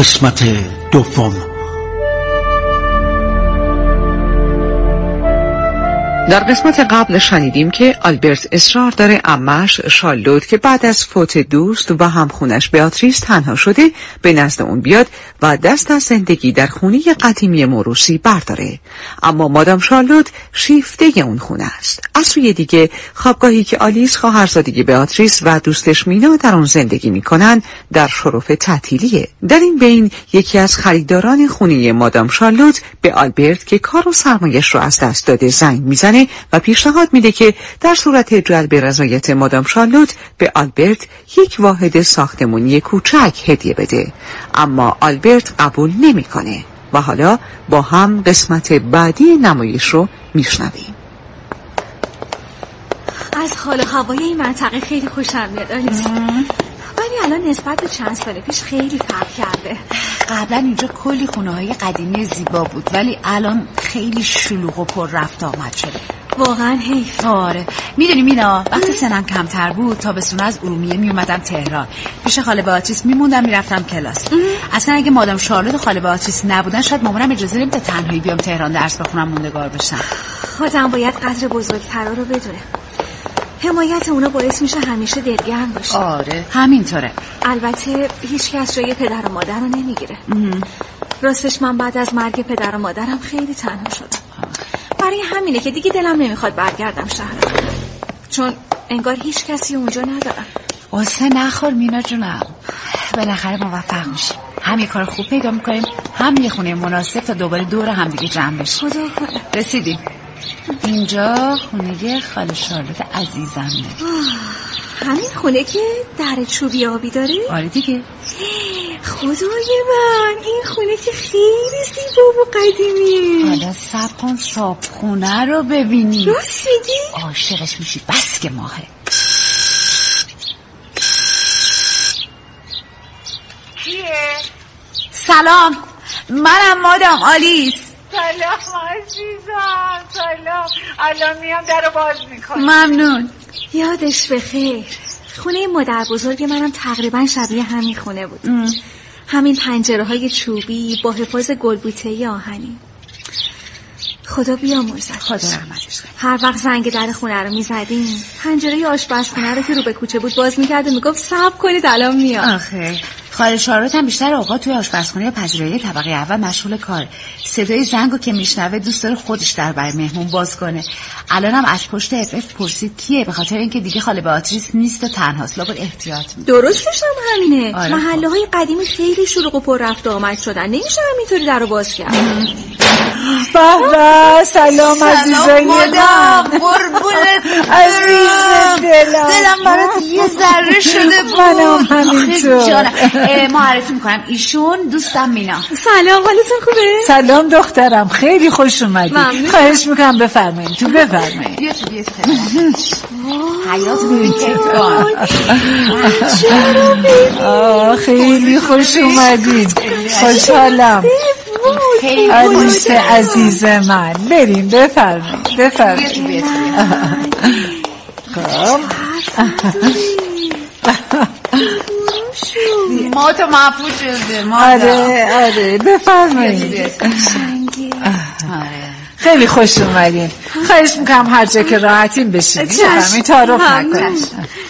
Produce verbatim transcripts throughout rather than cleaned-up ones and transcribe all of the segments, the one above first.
قسمت دوم. در قسمت قبل شنیدیم که آلبرت اصرار داره عمه‌اش شارلوت که بعد از فوت دوست و همخونش بیاتریس تنها شده به نزد اون بیاد و دست از زندگی در خونه قدیمی موروثی برداره. اما مادام شارلوت شیفته اون خونه است. از سوی دیگه خوابگاهی که آلیس خواهرزاده بیاتریس و دوستش مینا در اون زندگی میکنن در شرف تعطیلیه. در این بین یکی از خریداران خونه مادام شارلوت به آلبرت که کار و سرمایش رو از دست داده زنگ میزنه و پیشنهاد میده که در صورت جلب رضایت مادام شارلوت به آلبرت یک واحد ساختمانی کوچک هدیه بده. اما آلبرت قبول نمیکنه و حالا با هم قسمت بعدی نمایش رو میشنویم. از حال و هوای این منطقه خیلی خوشم میاد آلیس، ولی الان نسبت به چند سال پیش خیلی فرق کرده. قبلا اینجا کلی خونه های قدیمی زیبا بود ولی الان خیلی شلوغ و پر رفت آمد شده. واقعا حیف. آره میدونی مینا، وقتی سنم کمتر بود تابستون از ارومیه میومدم تهران، پیش خاله بیاتریس میموندم میرفتم کلاس. اصلا اگه مادام شارلوت و خاله بیاتریس نبودن شاید مامانم اجازه نمیداد تنهایی بیام تهران درس بخونم موندگار بشم. آدم باید قدر بزرگترا رو بدونه. حمایت اونا باعث میشه همیشه دلگرم باشه. آره همینطوره. البته هیچ کس جای پدر و مادر رو نمیگیره. راستش من بعد از مرگ پدر و مادرم خیلی تنها شدم. برای همینه که دیگه دلم نمیخواد برگردم شهر، چون انگار هیچ کسی اونجا ندارم. قصه نخور مینا جونم، بالاخره موفق میشیم. هم یه کار خوب پیدا میکنیم، هم یه خونه مناسب تا دوباره دور هم دیگه جمع بشیم. خدا کنه. رسیدیم. اینجا خونه خاله شارلوت عزیزمه. همین خونه که در چوبی آبی داره؟ آره دیگه. خدای من، این خونه که خیلی زیبا و قدیمیه. حالا صبر کن صاحب خونه رو ببینی. راست میگی؟ عاشقش میشی بس که ماهه. کیه؟ سلام، منم مادام آلیس. سلام عزیزم، سلام. الان میام در رو باز میکنم. ممنون. یادش بخیر. خونه مادر بزرگ منم تقریبا شبیه همین خونه بود. ام. همین پنجره های چوبی با حفاظ گلبوته‌ای آهنی. خدا بیامرزد. خدا رحمتش کنه. هر وقت زنگ در خونه رو میزدیم پنجره آشپزخونه رو که رو به کوچه بود باز میکرد و میگفت صبر کنید الان میاد. آخه خاله شارلوت هم بیشتر اوقات توی آشپزخونه یا پذیرایی طبقه اول مشغول کار. صدای زنگو که میشنوه دوست داره خودش در برای مهمون باز کنه. الانم از پشت اف اف پرسید کیه، به خاطر اینکه دیگه خاله بیاتریس نیست و تنهاست. لابد احتیاط میکنه. درستش هم همینه. آره محله های قدیمی خیلی شلوغ و پر رفت و آمد شدن، نمیشه همینطوری درو باز کرد. بابا سلام عزیزای مادام، قربونت عزیز دلم. دلم برات یه ذره شده بود. منم همینطور. معرفی میکنم، ایشون دوستم مینا. سلام، حالتون خوبه؟ سلام دخترم، خیلی خوش اومدی. خواهش میکنم بفرمایید تو، بفرمایید. بیا تو بیا تو. حیات بیت کن. آه خیلی خوش اومدید. خوشحالم. آلیس عزیز من، بریم بفرمایید بفرمایید. ما تو محفوظ شده. آره آره بفرمایید. خیلی خوش اومدین. خواهش میکنم هر جا که راحتین بشین بفرمایید، تعارف نکنید.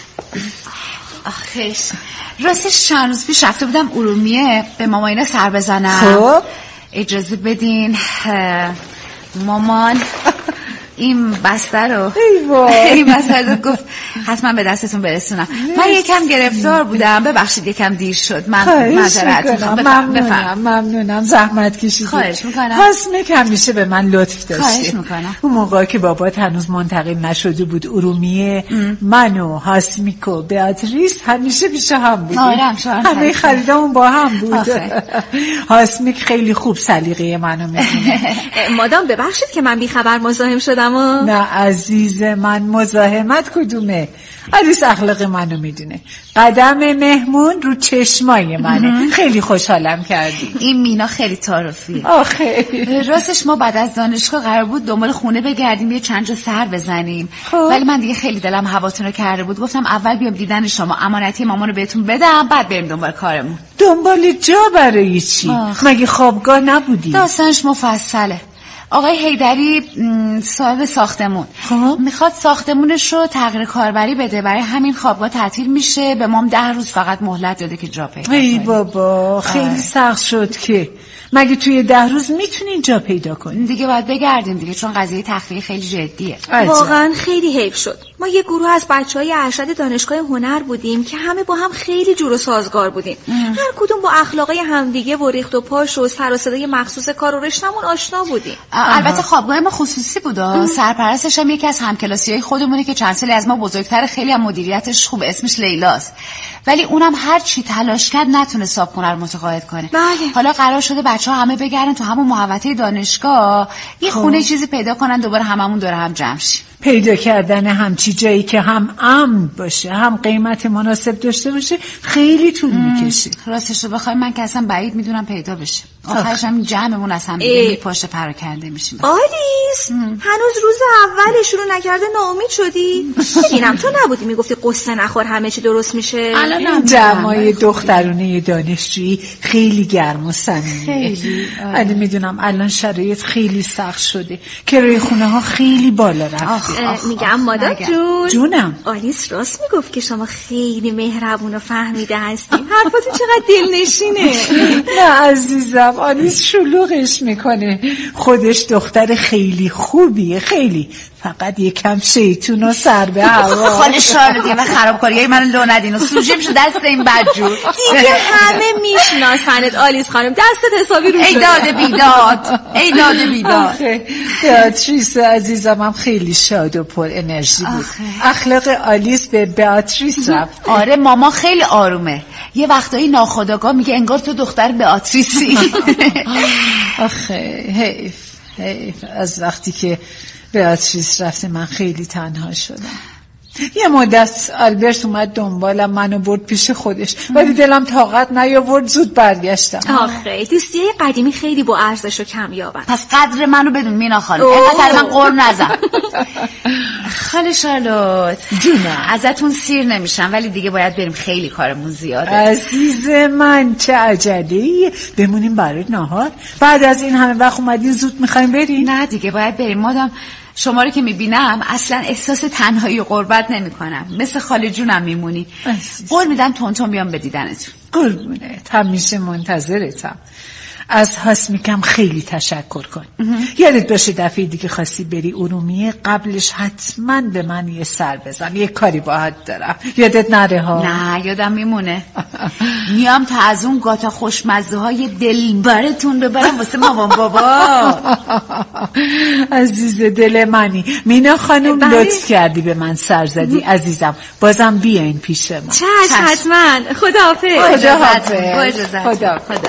آخیش راستش چند روز پیش رفته بودم ارومیه به ماماینا سر بزنم. خب اجازه بدین مامان این بسته رو این بسته رو گفت حتما به دستتون برسونم. من یکم گرفتار بودم، ببخشید یکم دیر شد. من معذرت میخوام. ممنونم ممنونم زحمت کشیدی. خواهش میکنم. حسنک همیشه به من لطف داشتی. خواهش میکنم. اون موقع که بابات هنوز منتقل نشده بود ارومیه، من و حسنک و بیاتریس همیشه پیش هم بودیم. همه خریدامون با هم بود. حسنک خیلی خوب سلیقه منو میدونه. مادام ببخشید که من بی خبر مزاحم شدم. نه عزیز من، مزاحمت کدومه؟ آلیس اخلاق منو میدونه. قدم مهمون رو چشمای منه. خیلی خوشحالم کردی. این مینا خیلی تعارفی. آخه راستش ما بعد از دانشگاه قرار بود دنبال خونه بگردیم، یه چند جا سر بزنیم. خب. ولی من دیگه خیلی دلم هواتون رو کرده بود، گفتم اول بیام دیدن شما، امانتی مامانو بهتون بدم بعد بریم دنبال کارمون. دنبال جا برای چی؟ آخ. مگه خوابگاه نبودی؟ داستانش مفصله. آقای حیدری صاحب ساختمون خب میخواد ساختمونش رو تغییر کاربری بده، برای همین خوابگاه تعطیل میشه. به ما ده روز فقط مهلت داده که جا پیدا کنیم. ای بابا خیلی سخت شد که. مگه توی ده روز میتونین جا پیدا کنین؟ دیگه باید بگردیم دیگه، چون قضیه تخلیه خیلی جدیه. واقعا خیلی حیف شد. ما یه گروه از بچهای ارشد دانشگاه هنر بودیم که همه با هم خیلی جور و سازگار بودیم. ام. هر کدوم با اخلاقای همدیگه و ریخت و پاش و سر و صدای مخصوص کار و رشتمون آشنا بودیم. البته خوابگاه ما خصوصی بود. سرپرستش هم یکی از همکلاسیای خودمونه که چند سالی از ما بزرگتر، خیلی هم مدیریتش خوب، اسمش لیلاست. ولی اونم هر چی تلاش کرد نتونه صابخونه رو متقاعد کنه. بله. حالا قرار شده بچه‌ها همه بگردن تو همون محوطه دانشگاه، یه خونه چیزی پیدا کنن، دوباره هممون دور هم جمع شیم. پیدا کردن همچی جایی که هم امن باشه هم قیمت مناسب داشته باشه خیلی طول میکشه. راستش رو بخوای من که اصلا بعید میدونم پیدا بشه. آخرش هم جمعمون از هم دیگه میپاشه پراکنده میشیم. آلیس هنوز روز اول شروع نکرده ناامید شدی؟ ببینم تو نبودی میگفتی قصه نخور همه چی درست میشه؟ الان جمعای دخترونه دانشجویی خیلی گرم و صمیمیه. خیلی الان میدونم الان شرایط خیلی سخت شده، کرایه خونه ها خیلی بالا رفته. میگم مادر جون جونم آلیس راست میگفت که شما خیلی مهربون و فهمیده هستیم. حرفاتون چقدر دلنشینه. نه عزیزم، آلیس شلوغش میکنه. خودش دختر خیلی خوبیه، خیلی، فقط یکم شیطون و سر به هوا. خاله شارل دیگه و خرابکاریای من لو ندین و سوژه میشه دست این بدجور. دیگه همه میشناسنت آلیس خانم، دستت حسابی رو شده. ای داده بیداد، ای داده بیداد. بیاتریس عزیزم هم خیلی شاد و پر انرژی بود. اخلاق آلیس به بیاتریس رفت. آره ماما خیلی آرومه، یه وقتایی ناخودآگاه میگه انگار تو دختر بیاتریسی. آخه حیف حیف، از وقتی که بیاتریس رفته من خیلی تنها شدم. یه مدت آلبرت اومد دنبالم، منو برد پیش خودش، ولی دلم طاقت نیاورد، زود برگشتم. آخه دوستیای قدیمی خیلی با ارزش و کمیابن. پس قدر منو بدون مینا خانم، اینقدر من قرم نزن. خاله شارلوت جونم، ازتون سیر نمیشم ولی دیگه باید بریم، خیلی کارمون زیاده. عزیز من چه عجله‌ای، بمونیم برای نهار؟ بعد از این همه وقت اومدین زود میخوایم بریم؟ نه دیگه باید بریم. مادام شما رو که میبینم اصلا احساس تنهایی و غربت نمی کنم، مثل خاله جونم میمونی. قول میدم تونتون بیام به دیدنتون. قربونت، همیشه منتظرتم. از هاسمیکم خیلی تشکر کن. یادت باشه دفعه دیگه خواستی بری ارومیه قبلش حتما به من یه سر بزن، یه کاری باهات دارم، یادت نره ها؟ نه یادم میمونه. میام تا از اون گاتا خوشمزه های دلبرتون ببرم واسه مامان بابا. عزیز دل منی. مینا خانم لطف کردی به من سر زدی. عزیزم بازم بیاین پیش ما. چشم حتما. خداحافظ. خداحافظ. خداحافظ.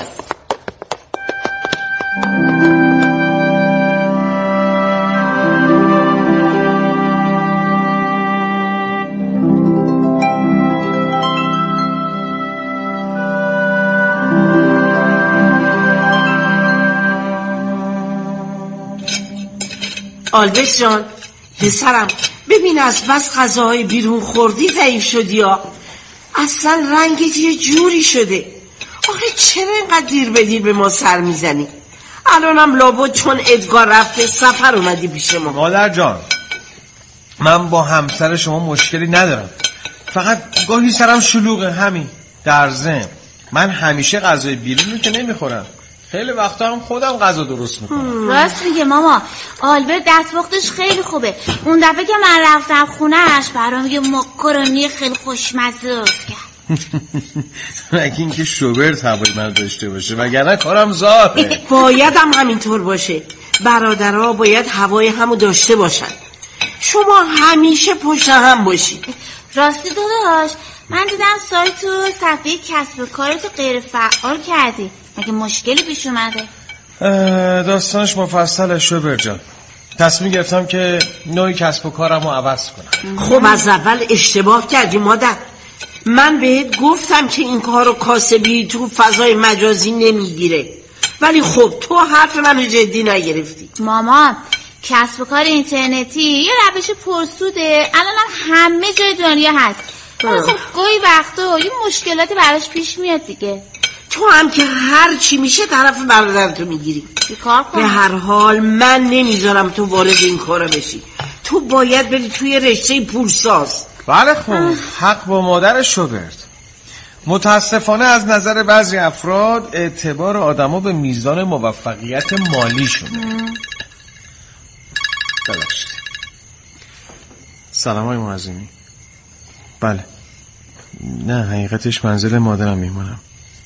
آلبرت جان پسرم، ببین از بس غذاهای بیرون خوردی ضعیف شدی ها، اصلا رنگت یه جوری شده. آخه چرا اینقدر دیر به دیر به ما سر میزنی؟ الانم لابد چون ادگار رفته سفر اومدی پیش ما. مادر جان من با همسر شما مشکلی ندارم، فقط گاهی سرم شلوغه همین. در ضمن من همیشه غذای بیرون رو که نمیخورم، خیلی وقتا هم خودم غذا درست میکنم. راست میگه ماما، آلبرت دستپختش خیلی خوبه. اون دفعه که من رفتم خونهش برام یه ماکارونی خیلی خوشمزه درست کرد. مگه اینکه شوبرت هوای من داشته باشه، وگرنه کارم زاره. باید هم همینطور باشه، برادرها باید هوای همو داشته باشن. شما همیشه پشت هم باشید. راستی داداش من دیدم سایت و صفحه کسب و کارتو غیر فعال کردی، مگه مشکلی پیش اومده؟ داستانش مفصله شوبر جان. تصمیم گرفتم که نوع کسب و کارم رو عوض کنم. خب از اول اشتباه کردی مادر. من بهت گفتم که این کارو کاسبی تو فضای مجازی نمیگیره، ولی خب تو حرف منو جدی نگرفتی. مامان کسب و کار اینترنتی یه روش پرسوده، الان همه جای دنیا هست. خب گاهی وقتا یه مشکلاتی براش پیش میاد دیگه. تو هم که هر چی میشه طرف برادرتو میگیری. چیکار کنم؟ به هر حال من نمیذارم تو وارد این کارا بشی. تو باید بری توی رشته پولساز. بله خوب، حق با مادر شوبرت. متاسفانه از نظر بعضی افراد اعتبار آدما به میزان موفقیت مالی شده. ببخشید. سلام های معظمی. بله. نه حقیقتش منزل مادرم میمونم.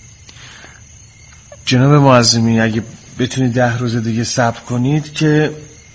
جناب معظمی اگه بتونید ده روز دیگه صبر کنید که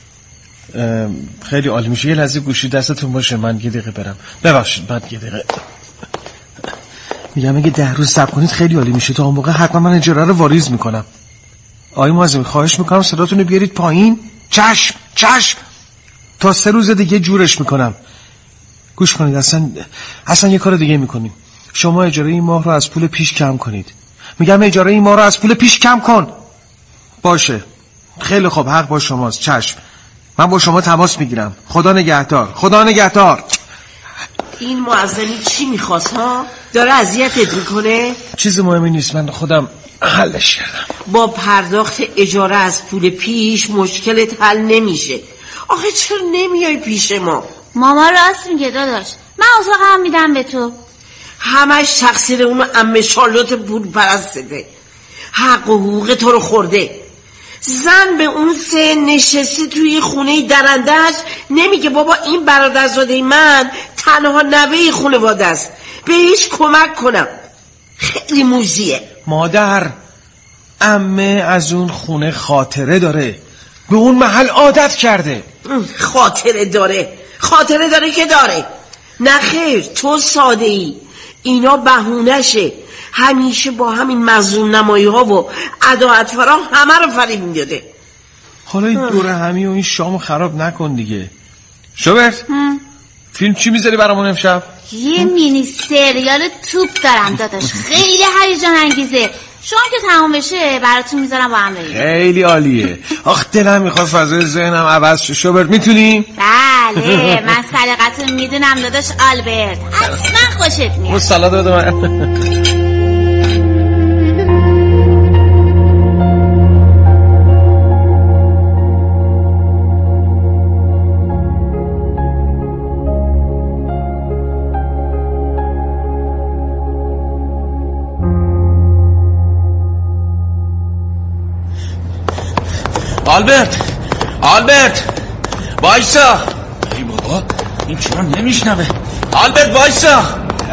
خیلی عالی میشه. یه لحظه گوشی دستتون باشه، من یه دقیقه برم. ببخشید بعد یه دقیقه میگم اگه ده روز صبر کنید خیلی عالی میشه. تا اون موقع حتما من اجاره رو واریز میکنم. آقای معظمی خواهش میکنم صداتون رو بیارید پایین. چشم چشم. تا سه روز دیگه جورش میکنم. گوش کنید، اصلا اصلا یه کار دیگه میکنیم. شما اجاره این ماه رو از پول پیش کم کنید. میگم اجاره این ماه رو از پول پیش کم کن. باشه خیلی خوب، حق با شماست. چشم، من با شما تماس میگیرم. خدا نگهدار. خدا نگهدار. این معظمی چی میخواست ها؟ داره اذیتت میکنه؟ چیز مهمی نیست، من خودم حلش کردم. با پرداخت اجاره از پول پیش مشکلت حل نمیشه. آخه چرا نمیای پیش ما؟ ماما راست میگه داداش، من اتاقم میدم به تو. همش تقصیر اون عمه شارلوت پول پرسته. حق و حقوق تو رو خورده. زن به اون سه نشسته توی خونه درندهش نمیگه بابا این برادرزاده من تنها نوه خانواده است، بهش کمک کنم. خیلی موزیه. مادر، عمه از اون خونه خاطره داره، به اون محل عادت کرده. خاطره داره خاطره داره که داره. نه خیر، تو ساده ای. اینا بهونشه. همیشه با همین مظلوم نمایی ها و عداعت فرا همه رو فریب میداده. حالا این دوره همی و این شامو خراب نکن دیگه. شوبرت فیلم چی میذاری برامون امشب؟ یه مینی سریال توپ دارم داداش، خیلی هیجان انگیزه. شما که تمام بشه براتون میذارم با هم ببینیم. خیلی عالیه. آخ دلم میخواد فضای ذهنم عوض شه. شوبرت میتونی؟ بله من سلیقتو میدونم داداش آلبرت، حتما خوشت میاد. مصلا داده من. آلبرت آلبرت وایسا. ای بابا این چرا نمیشنوه؟ آلبرت وایسا.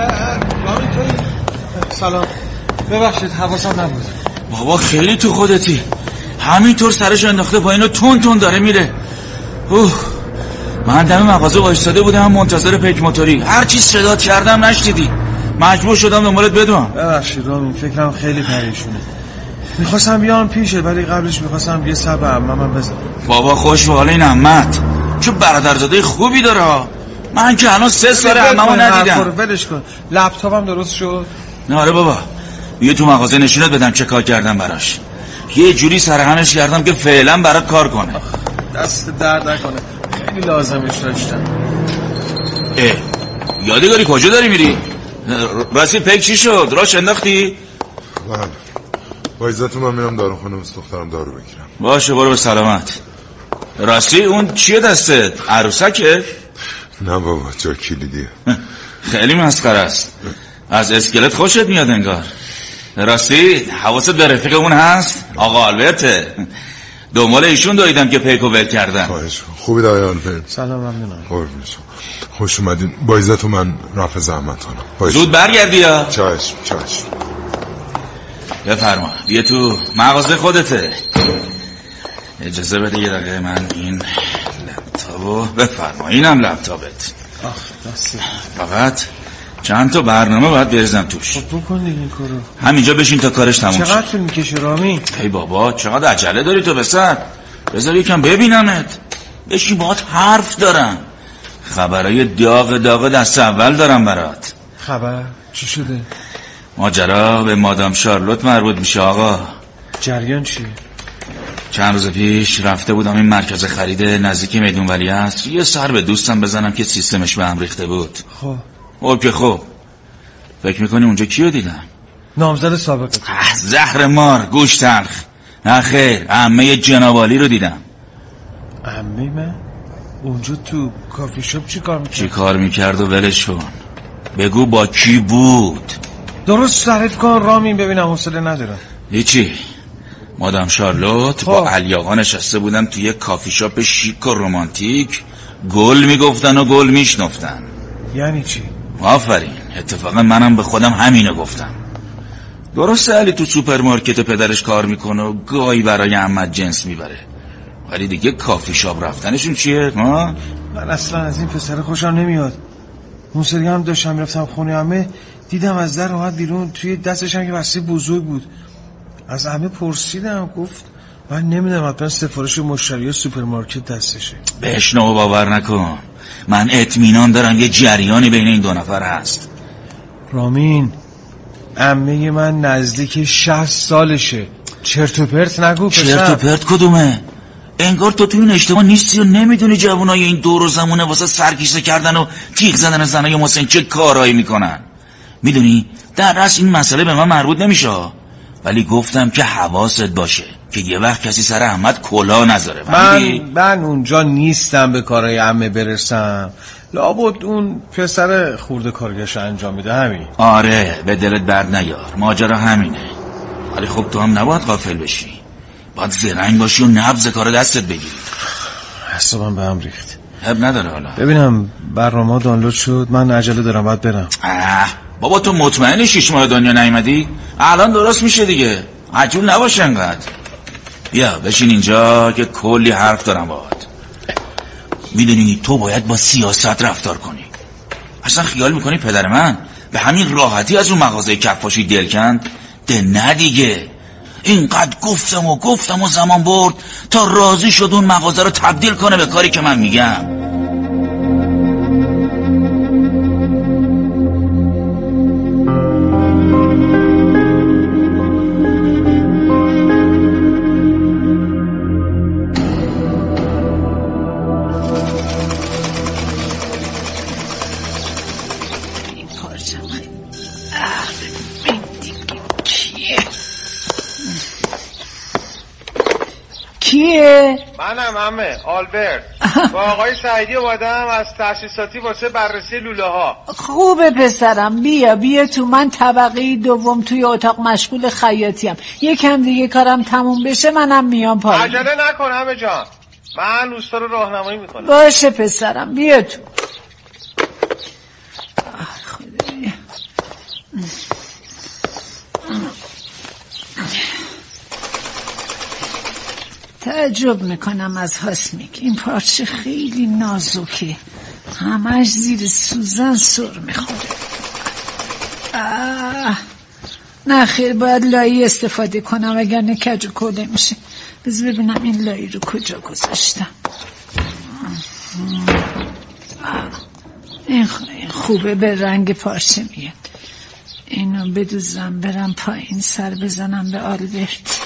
سلام، ببخشید حواسم نبود. بابا خیلی تو خودتی، همینطور سرش انداخته پایین و تون تون داره میره. اوه من دم مغازه وایساده بودم منتظر پیک موتوری، هر چی صدا کردم نشنیدی، مجبور شدم دنبالت بدوم. ببخشید رامین، فکرم خیلی پریشونه. میخواستم بیام پیشه ولی قبلش میخواستم یه سر به عمم بزنم. بابا خوش به حال این عمت، چه برادرزاده خوبی داره. من که الان سه سال عممو ندیدم. ولش کن. لپتاپم درست شد؟ نه آره بابا، بیا تو مغازه نشونت بدم چه کار کردم براش. یه جوری سرهنش کردم که فعلا برات کار کنه. دست درد نکنه، خیلی لازمش داشتم. اه یادگاری کجا داری میری؟ راستی پیک چی شد؟ راش انداختی؟ بله با عزتون من میرم داروخانه واسه دخترم دارو بگیرم. باشه برو به سلامت. راستی اون چیه دستت؟ عروسکه؟ نه بابا جا کلیدیه. خیلی مسخره است. از اسکلت خوشت میاد انگار. راستی حواست به رفیقمون هست؟ آقا آلبرته. دنبال ایشون دویدم که پیکو ول کردن. خواهش خوبی دایی آلبرت. سلام ممنونم. قربون شما. خوش اومدین. با عزتون من رفع زحمت کنم. زود برگردی یا؟ چشم چشم. بفرما بیا تو مغازه خودته. اجازه بده یه دقیقه من این لپتاپو. بفرما اینم لپتاپت. آخ دستی. فقط چند تا برنامه باید بریزم توش. خب بکن دیگه این کارو. همینجا بشین تا کارش تموم شه. چقدر طول میکشه رامین؟ ای بابا چقدر عجله داری تو بسر؟ بذار یکم ببینمت. بشین باهات حرف دارم. خبرای داغ داغ دست اول دارم برات. خبر؟ چی شده؟ ماجرا به مادام شارلوت مربوط میشه آقا. جریان چیه؟ چند روز پیش رفته بودم این مرکز خرید نزدیک میدون ولیعصر، یه سر به دوستم بزنم که سیستمش به هم ریخته بود. خب خب که خب فکر میکنی اونجا کیو دیدم؟ نامزد سابقه. زهر مار گوش تلخ. نه خیر، عمه جنابالی رو دیدم. عمه من؟ اونجا تو کافی شاپ چی کار میکرد؟ چی کار میکرد و ولش کن. بگو با کی بود؟ درست تعریف کن رامین، ببینم حوصله ندارم. هیچی. مادام شارلوت با علی آقا نشسته بودن توی یه کافی شاپ شیک و رومانتیک، گل میگفتن و گل میشنفتن. یعنی چی؟ آفرین، اتفاقا منم به خودم همینو گفتم. درسته علی تو سوپرمارکت پدرش کار میکنه و گاهی برای عمت جنس میبره، ولی دیگه کافی شاپ رفتنشون چیه؟ ها؟ من اصلا از این پسر خوشم نمیاد. اون سری هم داشتم میرفتم خونه عمه، دیدم از در اومد بیرون، توی دستش هم که بسته بزرگ بود. از عمه پرسیدم، گفت من نمیدونم، حتما سفارش مشتری سوپرمارکت دستشه. بشنو باور نکن، من اطمینان دارم یه جریانی بین این دو نفر هست. رامین، عمه من نزدیک شصت سالشه. چرت و پرت نگو پسر. چرت و پرت کدومه؟ انگار تو توی این اشتباه نیستی و نمیدونی جوانای این دور و زمونه واسه سرکیسه کردن و تیغ زدن زنای مسن چه کارایی میکنن. میدونی در راست این مسئله به من مربوط نمیشه، ولی گفتم که حواست باشه که یه وقت کسی سر احمد کلا نذاره. من من اونجا نیستم به کارهای عمه برسم، لابد اون پسر خورده کارگرش انجام میده. همین. آره، به دلت برد نیار، ماجرا همینه. ولی خب تو هم نباید غافل بشی، باید زرنگ باشی و نبض کار دستت بگیری. حسابم به هم ریخت. اب نداره حالا. ببینم برنامه دانلود شد، من عجله دارم باید برم. اه بابا تو مطمئنی شیش ماه دنیا نیومدی؟ الان درست میشه دیگه، عجول نباش انقدر. بیا بشین اینجا که کلی حرف دارم باهات. میدونی تو باید با سیاست رفتار کنی. اصلا خیال میکنی پدر من به همین راحتی از اون مغازه کفاشی دل کند؟ ده نه دیگه. اینقدر گفتم و گفتم و زمان برد تا راضی شد اون مغازه رو تبدیل کنه به کاری که من میگم. کیه؟ منم عمه، آلبرت. با آقای سعیدی اومدم از تأسیساتی واسه بررسی لوله ها. خوبه پسرم، بیا بیا تو. من طبقه دوم توی اتاق مشغول خیاطیم، یکم دیگه کارم تموم بشه منم میام پایین. عجله نکن عمه جان، من روستا رو راهنمایی میکنم. باشه پسرم، بیا تو. خدایا تعجب میکنم از هاسمیک، این پارچه خیلی نازکه، همش زیر سوزن سر میخوره. نه خیر، باید لایی استفاده کنم وگرنه کج و کوله میشه. بذار ببینم این لایی رو کجا گذاشتم. این خوبه، به رنگ پارچه میاد. اینو بدوزم برم پایین، سر بزنم به آلبرت.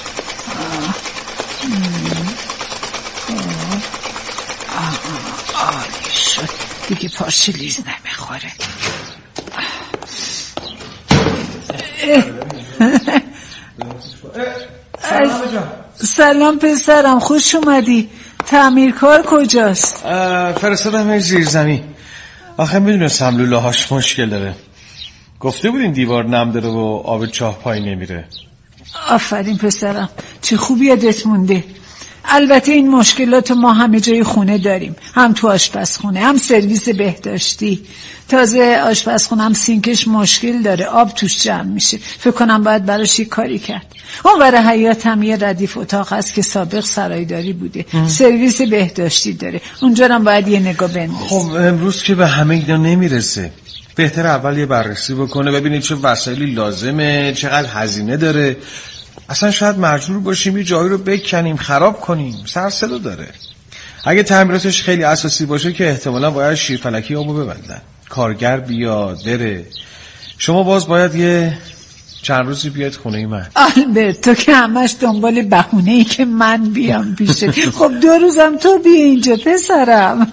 عالی شد دیگه، پارچه لیز نمیخوره. سلام پسرم، خوش اومدی. تعمیرکار کجاست؟ فرستادم زیر زمین. آخه میدونستم لوله هاش مشکل داره. گفته بودین دیوار نم داره و آب چاه پای نمیره. آفرین پسرم، چه خوب یادت مونده. البته این مشکلات ما همه جای خونه داریم، هم تو آشپزخونه هم سرویس بهداشتی. تازه آشپزخونه هم سینکش مشکل داره، آب توش جمع میشه. فکر کنم باید براش یه کاری کرد. اون برای حیات هم یه ردیف اتاق هست که سابق سرایداری بوده. ام. سرویس بهداشتی داره، اونجا هم باید یه نگاه بندازی. خب امروز که به همه اینا نمیرسه، بهتر اول یه بررسی بکنه ببینید چه وسایلی لازمه، چقدر هزینه داره. اصلا شاید مجبور باشیم یه جایی رو بکنیم خراب کنیم، سر صدا داره. اگه تعمیراتش خیلی اساسی باشه که احتمالا باید شیرفلکی آبو ببندن، کارگر بیاد بره. شما باز باید یه چند روزی بیاید خونه من. آلبرت تو که همش دنبال بهونه ای که من بیام پیشت. خب دو روزم تو بیا اینجا پسرم.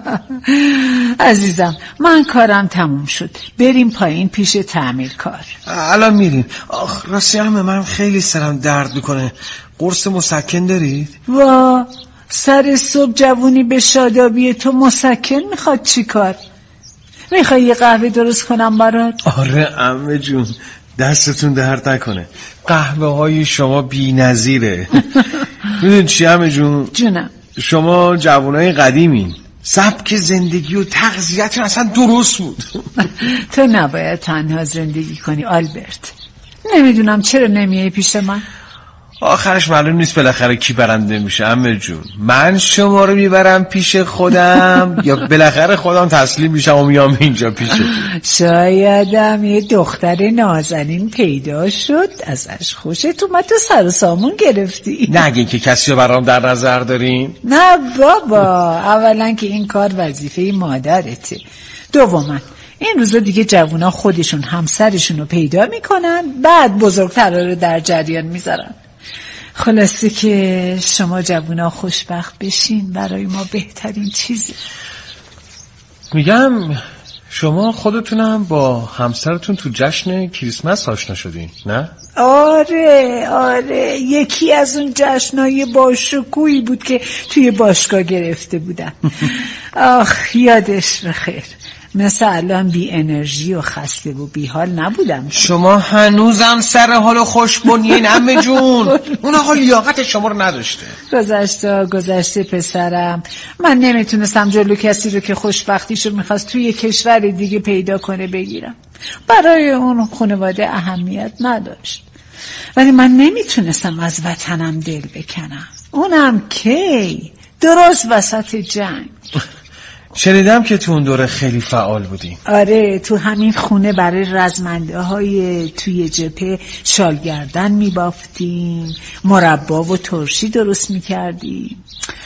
عزیزم من کارم تموم شد، بریم پایین پیش تعمیرکار. الان میریم. آخ راستی همه من خیلی سرم درد میکنه، قرص مسکن دارید؟ وا سر صبح جوونی به شادابی تو مسکن میخواد چی کار؟ میخوای یه قهوه درست کنم برات؟ آره عمه جون دستتون درد نکنه، قهوه های شما بی نظیره. میدون چی عمه جون؟ جونم شما جوانای قدیمین، سبک زندگی و تغذیه‌تون اصلا درست بود. تو نباید تنها زندگی کنی آلبرت. نمیدونم چرا نمیای پیش من. آخرش معلوم نیست بالاخره کی برنده میشه عمه جون. من شما رو میبرم پیش خودم یا بالاخره خودم تسلیم میشم و میام اینجا پیش تو. شایدم یه دختر نازنین پیدا شد ازش خوشت اومد تو سر و سامون گرفتی. نگین که کسی رو برام در نظر دارین. نه بابا، اولا که این کار وظیفه مادرته، دوما این روزا دیگه جوونا خودشون همسرشون رو پیدا میکنن بعد بزرگترها رو در جریان میذارن. خلاصه که شما جوونا خوشبخت بشین برای ما بهترین چیزه. میگم شما خودتونم با همسرتون تو جشن کریسمس آشنا شدین نه؟ آره آره، یکی از اون جشنای باشکوهی بود که توی باشگاه گرفته بودن. آخ یادش بخیر، مثل الان بی انرژی و خسته و بی حال نبودم. شما هنوزم سر حال و خوشبنین عمه جون. اون آقا لیاقت شما رو نداشته. گذشته گذشته پسرم، من نمیتونستم جلو کسی رو که خوشبختیشو میخواست توی کشور دیگه پیدا کنه بگیرم. برای اون خانواده اهمیت نداشت، ولی من نمیتونستم از وطنم دل بکنم. اونم کی؟ درست وسط جنگ. شنیدم که تو اون دوره خیلی فعال بودیم. آره، تو همین خونه برای رزمنده های توی جبهه شالگردن میبافتیم، مربا و ترشی درست میکردیم.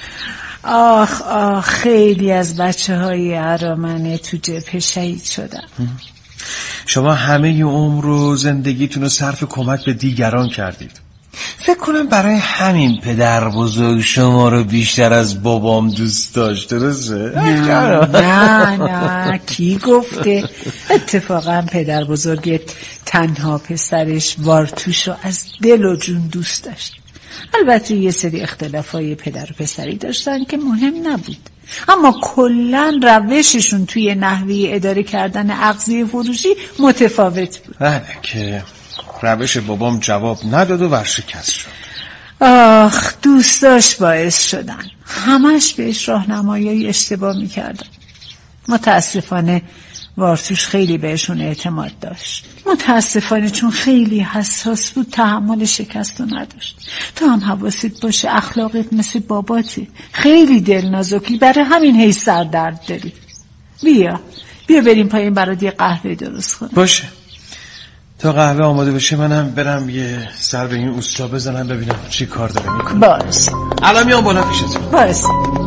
آخ آخ خیلی از بچه های ارامنه تو جبهه شهید شدن. شما همه عمر و زندگیتون رو صرف کمک به دیگران کردید. فکر کنم برای همین پدر بزرگ شما رو بیشتر از بابام دوست داشت، درسته؟ نه نه نه کی گفته؟ اتفاقا پدر بزرگت تنها پسرش وارتوش رو از دل و جون دوست داشت. البته یه سری اختلافای پدر و پسری داشتن که مهم نبود، اما کلن روششون توی نحوه اداره کردن اغذیه فروشی متفاوت بود. بله که روش بابام جواب نداد و ورشکست شد. آخ دوستاش باعث شدن همش بهش راهنمایی اشتباه میکردن. متاسفانه وارتوش خیلی بهشون اعتماد داشت. متاسفانه چون خیلی حساس بود تحمل شکست رو نداشت. تو هم حواست باشه اخلاقت مثل باباته، خیلی دلنازکی، برای همین هی سر درد داری. بیا بیا بریم پایین برات یه قهوه درست کنم. باشه، تا قهوه آماده بشه منم برم یه سر به این اوستا بزنم ببینم چی کار داره میکنه. باشه الان میام بالا پیشتون. باشه.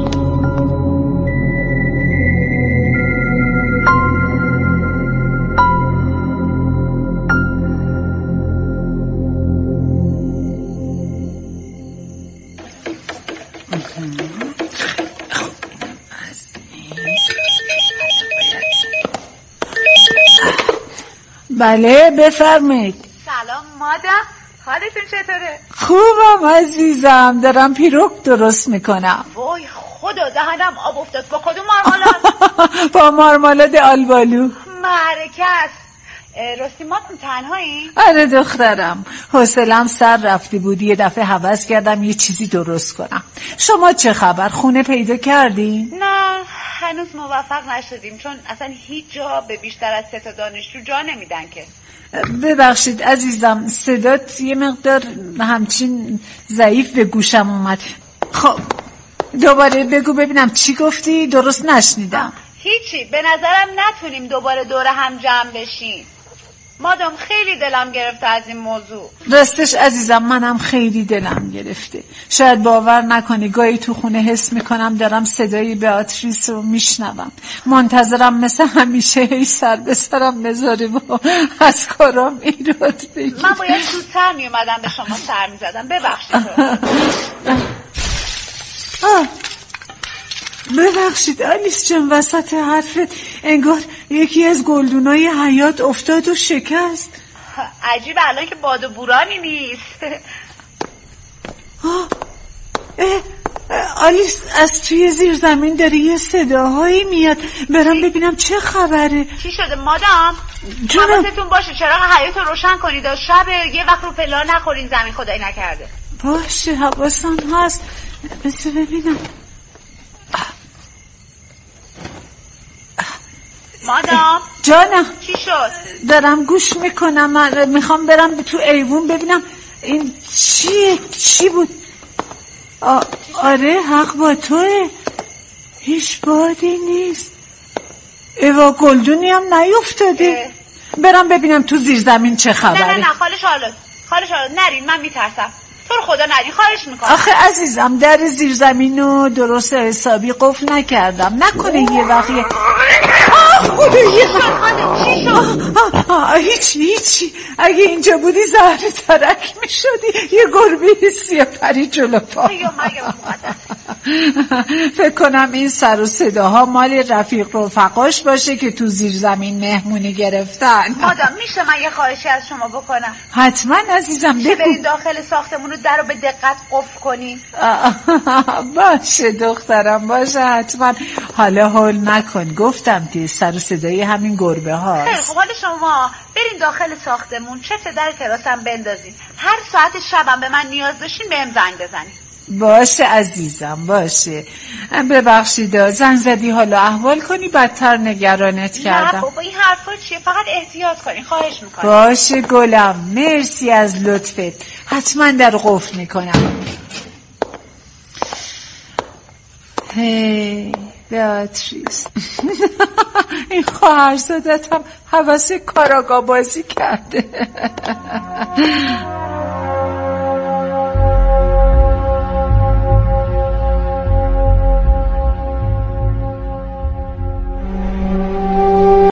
بله بفرمایید. سلام مادام، حالتون چطوره؟ خوبم عزیزم، دارم پیروک درست میکنم. وای خدا دهنم آب افتاد. با کدوم مارمالاد؟ با مارمالاد آلبالو. معرکه است. راستی مادام تنهایی؟ آره دخترم، حوصله‌ام سر رفتی بود، یه دفعه هوس کردم یه چیزی درست کنم. شما چه خبر؟ خونه پیدا کردی؟ نه هنوز موفق نشدیم، چون اصلا هیچ جا به بیشتر از سه تا دانشجو جا نمیدن که. ببخشید عزیزم، صدات یه مقدار همچین ضعیف به گوشم اومد. خب دوباره بگو ببینم چی گفتی؟ درست نشنیدم. هیچی، به نظرم نتونیم دوباره دور هم جمع بشیم. مادام خیلی دلم گرفته از این موضوع. راستش عزیزم منم خیلی دلم گرفته. شاید باور نکنی گاهی تو خونه حس میکنم دارم صدای بیاتریس رو میشنوم. منتظرم مثل همیشه هی سر به سرم بذاره و از کارام ایراد بگیره. من باید زودتر میومدم به شما سر میزدم. ببخشید. ببخشید آلیس جان، وسط حرفت انگار یکی از گلدونای حیات افتاد و شکست. عجیب الان که باد و بورانی نیست. آه. آلیس از توی زیر زمین داره یه صداهایی میاد. برم ببینم چه خبره. چی شده مادام؟ حواستون باشه چراغ حیات رو روشن کنید. شب یه وقت رو پلا نخورین زمین خدایی نکرده. باشه حواسم هست. بس ببینم. مادام جانم چی شد؟ دارم گوش میکنم. من میخوام برم تو ایوون ببینم این چیه. چی بود؟ آ... آره حق با توه. هیچ بادی نیست. ایوا گلدونی هم نیفتاده. برم ببینم تو زیر زمین چه خبره. نه نه نه خاله شارلوت خاله شارلوت نرین، من میترسم. تو رو خدا نرین، خواهش میکنم. آخه عزیزم در زیر زمین رو درست حسابی قفل نکردم. نکنه یه وقیه. خدایی چی شد؟ هیچی هیچی. اگه اینجا بودی زهر ترک می شدی. یه گربه سیاه پری جلو پا. فکر کنم این سر و صداها مال رفیق رفقاش باشه که تو زیر زمین مهمونی گرفتن. مادام میشه من یه خواهشی از شما بکنم؟ حتما عزیزم بگو. بریم داخل ساختمون رو در رو به دقت قفل کنیم. باشه دخترم باشه حتما. حالا هول نکن، گفتم که سر و صدای همین گربه هاست. خیلی خوب، حالا شما برین داخل ساختمون، چفت در تراسم بندازین. هر ساعت شبم به من نیاز داشتین بهم زنگ بزنین. باشه عزیزم باشه. ببخشید زنگ زدی حالا احوال کنی بدتر نگرانت کردم. نه بابا این حرفا چیه؟ فقط احتیاط کنین خواهش میکنم. باشه گلم، مرسی از لطفت. حتما در قفل میکنم. هی بیاتریس این خواهرزادت هم حوث کاراگاه بازی کرده.